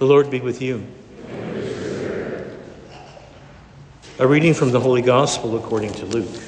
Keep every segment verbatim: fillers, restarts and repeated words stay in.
The Lord be with you. A reading from the Holy Gospel according to Luke.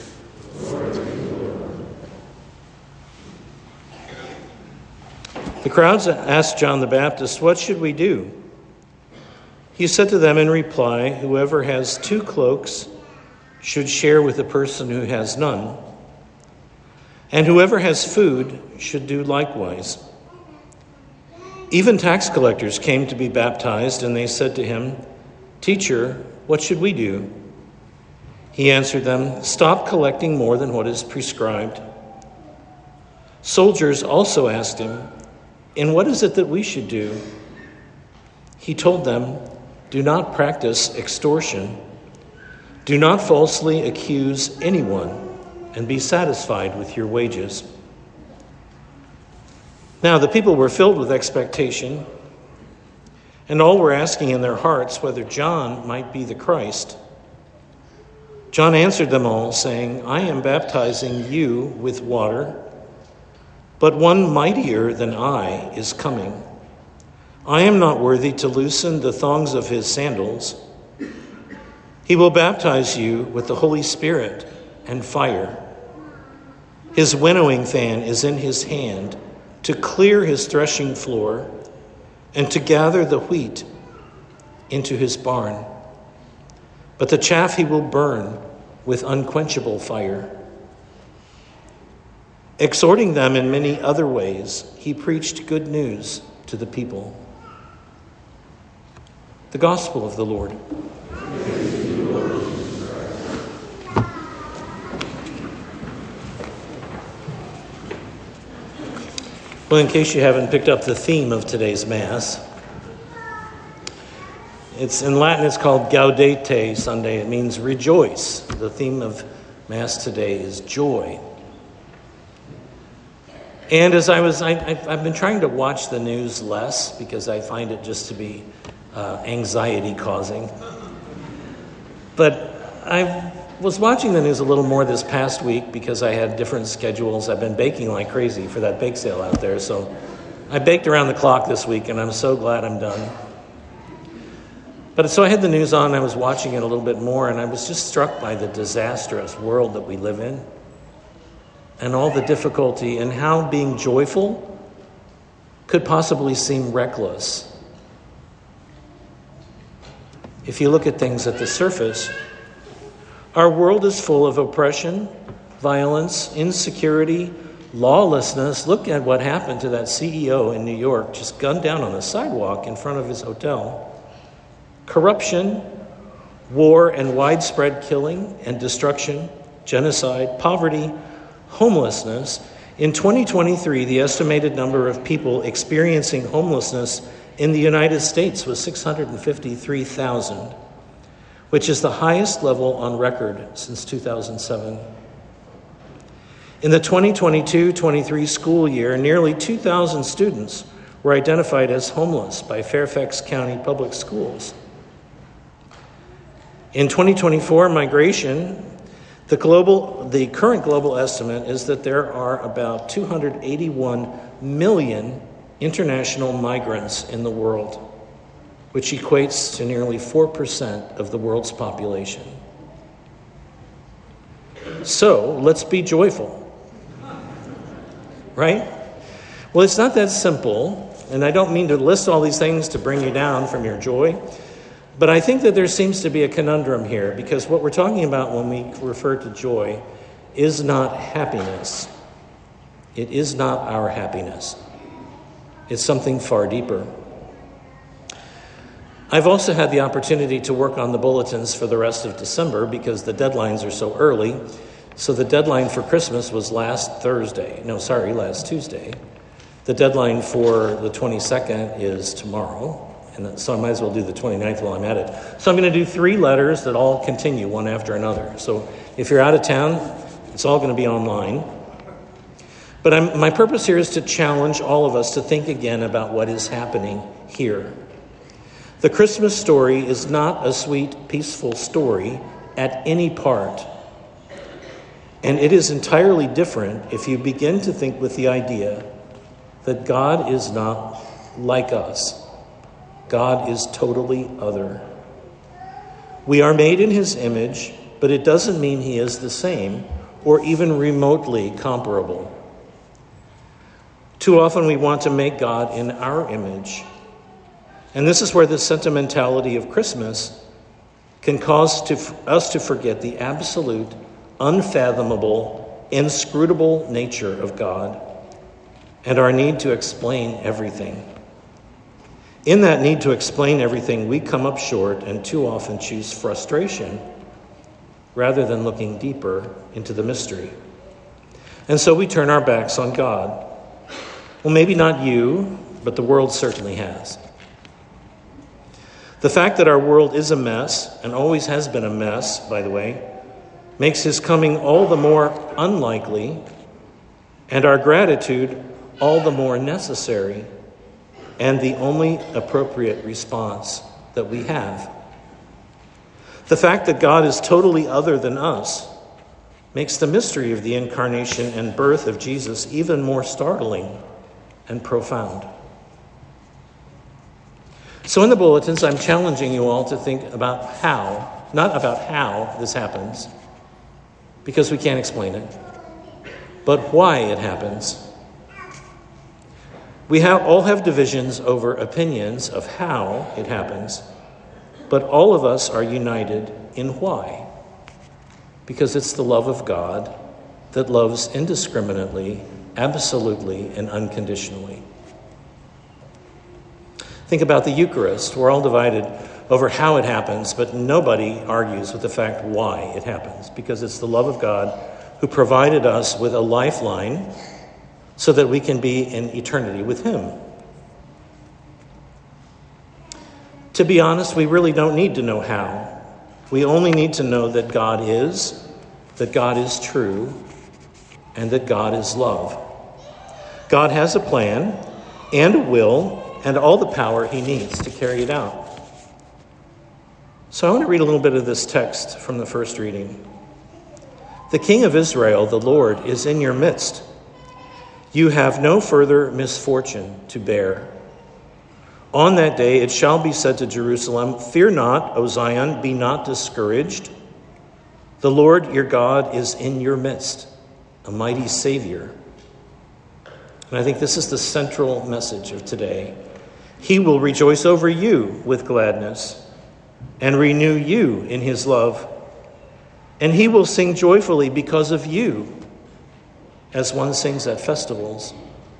The crowds asked John the Baptist, "What should we do?" He said to them in reply, "Whoever has two cloaks should share with the person who has none, and whoever has food should do likewise." Even tax collectors came to be baptized, and they said to him, "Teacher, what should we do?" He answered them, "Stop collecting more than what is prescribed." Soldiers also asked him, "And what is it that we should do?" He told them, "Do not practice extortion. Do not falsely accuse anyone, and be satisfied with your wages." Now the people were filled with expectation, and all were asking in their hearts whether John might be the Christ. John answered them all, saying, "I am baptizing you with water, but one mightier than I is coming. I am not worthy to loosen the thongs of his sandals. He will baptize you with the Holy Spirit and fire. His winnowing fan is in his hand to clear his threshing floor and to gather the wheat into his barn. But the chaff he will burn with unquenchable fire." Exhorting them in many other ways, he preached good news to the people. The Gospel of the Lord. Well, in case you haven't picked up the theme of today's Mass, it's in Latin, it's called Gaudete Sunday. It means rejoice. The theme of Mass today is joy. And as I was, I, I've, I've been trying to watch the news less because I find it just to be uh, anxiety-causing. But I was watching the news a little more this past week because I had different schedules. I've been baking like crazy for that bake sale out there. So I baked around the clock this week, and I'm so glad I'm done. But so I had the news on, I was watching it a little bit more, and I was just struck by the disastrous world that we live in and all the difficulty and how being joyful could possibly seem reckless. If you look at things at the surface, our world is full of oppression, violence, insecurity, lawlessness. Look at what happened to that C E O in New York, just gunned down on a sidewalk in front of his hotel. Corruption, war and widespread killing and destruction, genocide, poverty, homelessness. In twenty twenty-three, the estimated number of people experiencing homelessness in the United States was six hundred fifty-three thousand, which is the highest level on record since two thousand seven. In the twenty twenty-two twenty-three school year, nearly two thousand students were identified as homeless by Fairfax County Public Schools. In twenty twenty-four, migration, the global, the current global estimate is that there are about two hundred eighty-one million international migrants in the world, which equates to nearly four percent of the world's population. So, let's be joyful. Right? Well, it's not that simple, and I don't mean to list all these things to bring you down from your joy, but I think that there seems to be a conundrum here, because what we're talking about when we refer to joy is not happiness. It is not our happiness. It's something far deeper. I've also had the opportunity to work on the bulletins for the rest of December because the deadlines are so early. So the deadline for Christmas was last Thursday. No, sorry, last Tuesday. The deadline for the twenty-second is tomorrow. And so I might as well do the twenty-ninth while I'm at it. So I'm going to do three letters that all continue one after another. So if you're out of town, it's all going to be online. But I'm, my purpose here is to challenge all of us to think again about what is happening here. The Christmas story is not a sweet, peaceful story at any part. And it is entirely different if you begin to think with the idea that God is not like us. God is totally other. We are made in his image, but it doesn't mean he is the same or even remotely comparable. Too often we want to make God in our image. And this is where the sentimentality of Christmas can cause to, us to forget the absolute, unfathomable, inscrutable nature of God and our need to explain everything. In that need to explain everything, we come up short and too often choose frustration rather than looking deeper into the mystery. And so we turn our backs on God. Well, maybe not you, but the world certainly has. The fact that our world is a mess, and always has been a mess, by the way, makes his coming all the more unlikely, and our gratitude all the more necessary, and the only appropriate response that we have. The fact that God is totally other than us makes the mystery of the incarnation and birth of Jesus even more startling and profound. So in the bulletins, I'm challenging you all to think about how, not about how this happens, because we can't explain it, but why it happens. We have, all have divisions over opinions of how it happens, but all of us are united in why. Because it's the love of God that loves indiscriminately, absolutely, and unconditionally. Think about the Eucharist. We're all divided over how it happens, but nobody argues with the fact why it happens, because it's the love of God who provided us with a lifeline so that we can be in eternity with him. To be honest, we really don't need to know how. We only need to know that God is, that God is true, and that God is love. God has a plan and a will and all the power he needs to carry it out. So I want to read a little bit of this text from the first reading. The King of Israel, the Lord, is in your midst. You have no further misfortune to bear. On that day it shall be said to Jerusalem, fear not, O Zion, be not discouraged. The Lord your God is in your midst, a mighty Savior. And I think this is the central message of today. He will rejoice over you with gladness and renew you in his love. And he will sing joyfully because of you, as one sings at festivals.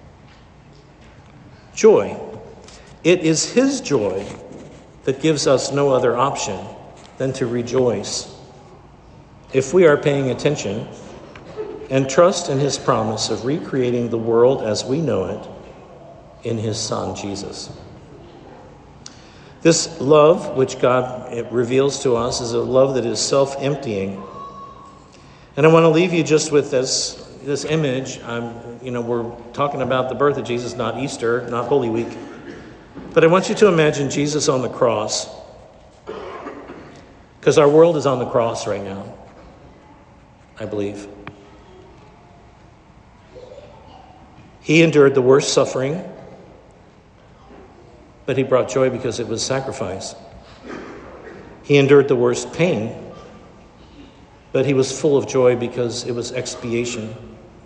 Joy. It is his joy that gives us no other option than to rejoice if we are paying attention and trust in his promise of recreating the world as we know it in his Son, Jesus. This love which God reveals to us is a love that is self-emptying. And I want to leave you just with this This image. Um, you know, we're talking about the birth of Jesus, not Easter, not Holy Week. But I want you to imagine Jesus on the cross, because our world is on the cross right now, I believe. He endured the worst suffering, but he brought joy because it was sacrifice. He endured the worst pain, but he was full of joy because it was expiation.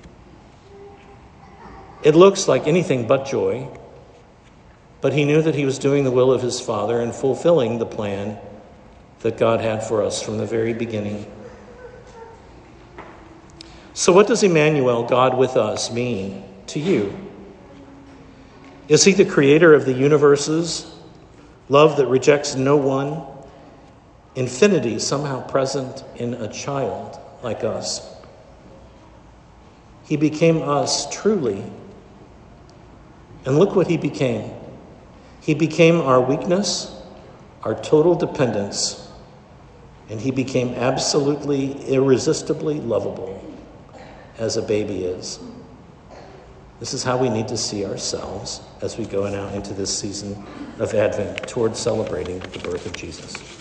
It looks like anything but joy, but he knew that he was doing the will of his Father and fulfilling the plan that God had for us from the very beginning. So what does Emmanuel, God with us, mean to you? Is he the creator of the universes, love that rejects no one, infinity somehow present in a child like us? He became us truly. And look what he became. He became our weakness, our total dependence, and he became absolutely, irresistibly lovable as a baby is. This is how we need to see ourselves as we go now into this season of Advent toward celebrating the birth of Jesus.